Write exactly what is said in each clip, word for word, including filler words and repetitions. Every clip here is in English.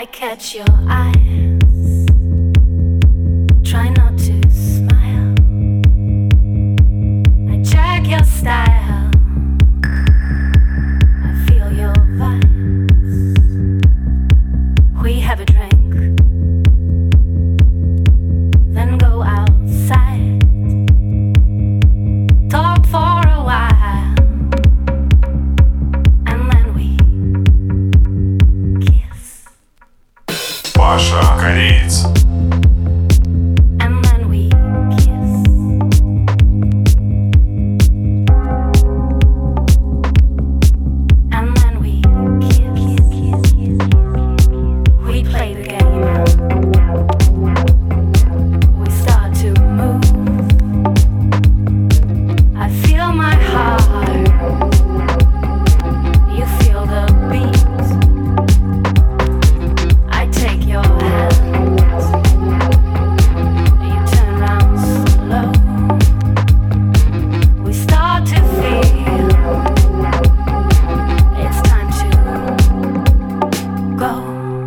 I catch your eyes, try not to smile. I check your style, I feel your vibes. We have a drink, then go outside, talk for a while, and then we kiss. Паша Кореец. And then we kiss. And then we kiss. We play the game. We start to move. I feel my heart. You feel the beat. I take your hand. You turn round slow. We start to feel it's time to go.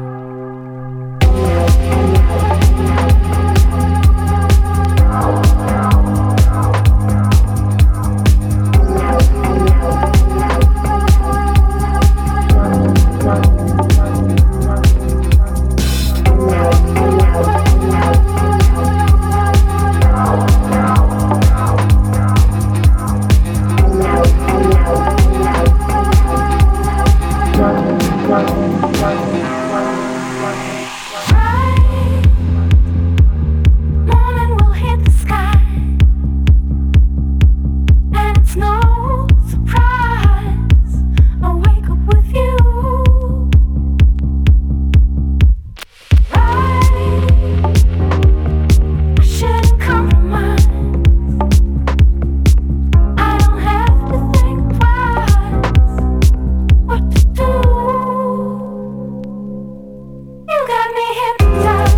Morning will hit the sky, and it's no surprise I wake up with you. Right, I shouldn't compromise. I don't have to think twice what to do. You got me hypnotized.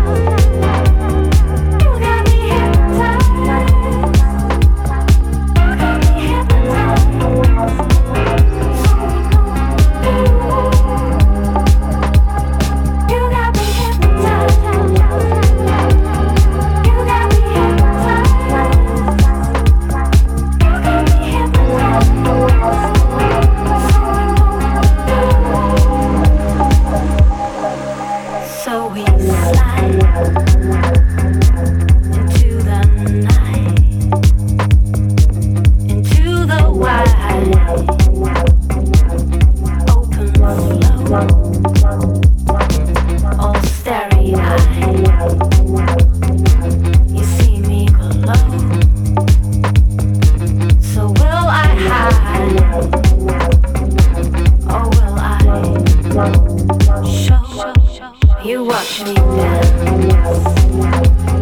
You got me hypnotized. You got me hypnotized. You got me hypnotized. You got me So we slide into the night, into the wide open flow, all starry-eyed. You see me glow. So will I hide, or will I show? You watch me dance.